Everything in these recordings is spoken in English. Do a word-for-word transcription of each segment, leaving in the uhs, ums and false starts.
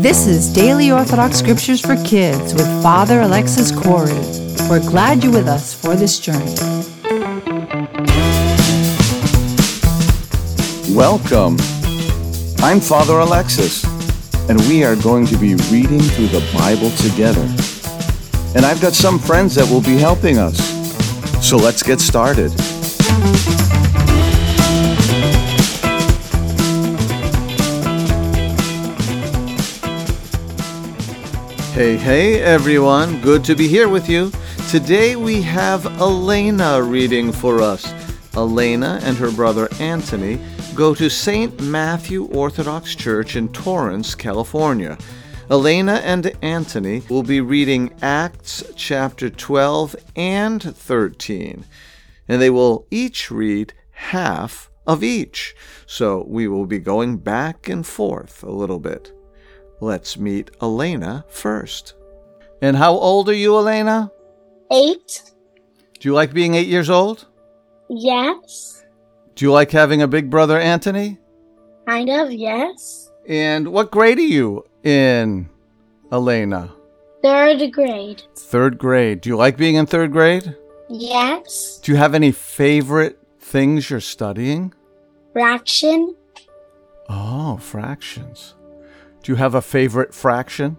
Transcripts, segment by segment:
This is Daily Orthodox Scriptures for Kids with Father Alexis Corey. We're glad you're with us for this journey. Welcome. I'm Father Alexis, and we are going to be reading through the Bible together. And I've got some friends that will be helping us. So let's get started. Hey, hey, everyone. Good to be here with you. Today we have Elena reading for us. Elena and her brother Anthony go to Saint Matthew Orthodox Church in Torrance, California. Elena and Anthony will be reading Acts chapter twelve and thirteen, and they will each read half of each. So we will be going back and forth a little bit. Let's meet Elena first. And how old are you, Elena? Eight. Do you like being eight years old? Yes. Do you like having a big brother, Anthony? Kind of, yes. And what grade are you in, Elena? Third grade. Third grade. Do you like being in third grade? Yes. Do you have any favorite things you're studying? Fraction. Oh, fractions. Do you have a favorite fraction?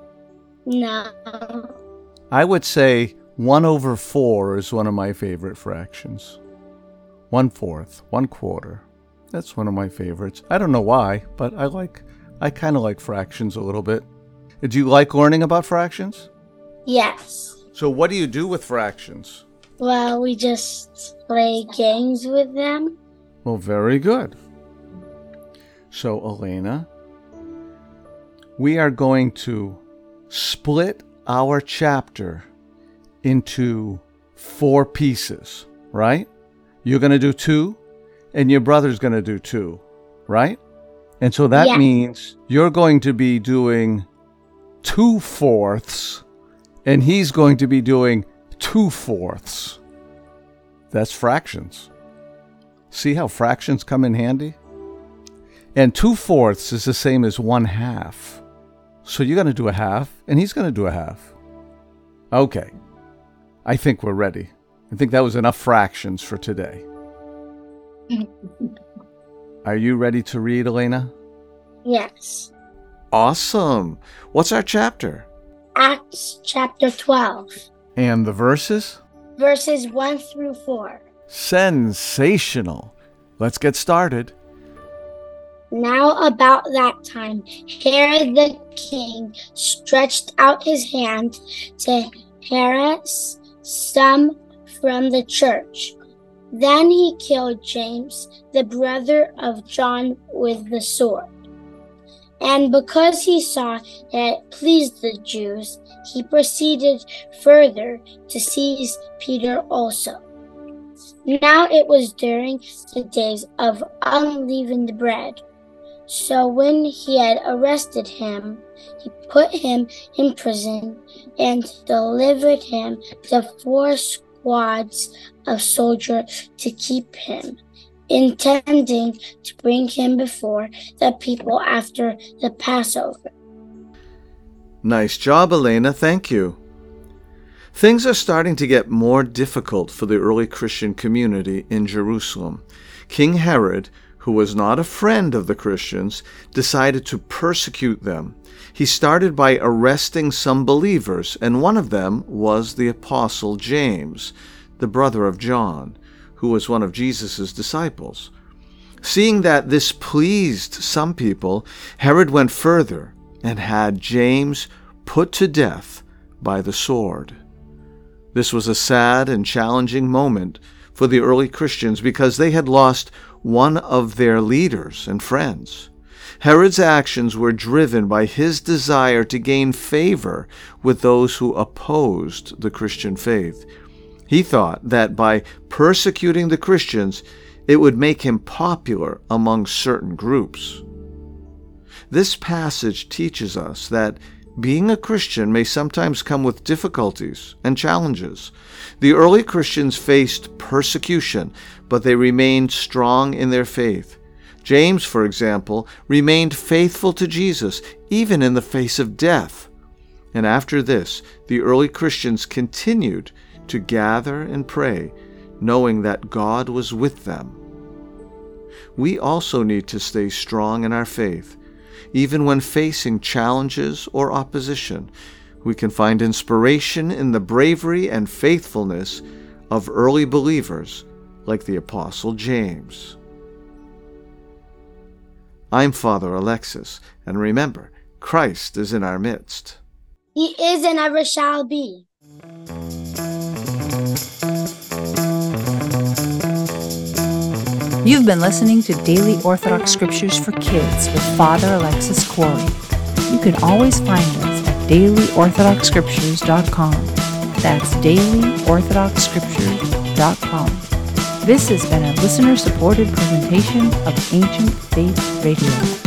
No. I would say one over four is one of my favorite fractions. One fourth, one quarter. That's one of my favorites. I don't know why, but I like, I kind of like fractions a little bit. Do you like learning about fractions? Yes. So what do you do with fractions? Well, we just play games with them. Well, very good. So, Elena, we are going to split our chapter into four pieces, right? You're going to do two, and your brother's going to do two, right? And so that Yeah. means you're going to be doing two fourths, and he's going to be doing two fourths. That's fractions. See how fractions come in handy? And two fourths is the same as one half. So you're going to do a half, and he's going to do a half. Okay. I think we're ready. I think that was enough fractions for today. Are you ready to read, Elena? Yes. Awesome. What's our chapter? Acts chapter twelve, And the verses? verses one through four. Sensational. Let's get started. Now about that time, Herod the king stretched out his hand to harass some from the church. Then he killed James, the brother of John, with the sword. And because he saw that it pleased the Jews, he proceeded further to seize Peter also. Now it was during the days of unleavened bread. So when he had arrested him, he put him in prison and delivered him to four squads of soldiers to keep him, intending to bring him before the people after the Passover. Nice job, Elena. Thank you. Things are starting to get more difficult for the early Christian community in Jerusalem. King Herod, who was not a friend of the Christians, decided to persecute them. He started by arresting some believers, and one of them was the Apostle James, the brother of John, who was one of Jesus' disciples. Seeing that this pleased some people, Herod went further and had James put to death by the sword. This was a sad and challenging moment for the early Christians because they had lost one of their leaders and friends. Herod's actions were driven by his desire to gain favor with those who opposed the Christian faith. He thought that by persecuting the Christians, it would make him popular among certain groups. This passage teaches us that being a Christian may sometimes come with difficulties and challenges. The early Christians faced persecution, but they remained strong in their faith. James, for example, remained faithful to Jesus even in the face of death. And after this, the early Christians continued to gather and pray, knowing that God was with them. We also need to stay strong in our faith. Even when facing challenges or opposition, we can find inspiration in the bravery and faithfulness of early believers like the Apostle James. I'm Father Alexis, and remember, Christ is in our midst. He is and ever shall be. You've been listening to Daily Orthodox Scriptures for Kids with Father Alexis Corey. You can always find us at daily orthodox scriptures dot com. That's daily orthodox scriptures dot com. This has been a listener-supported presentation of Ancient Faith Radio.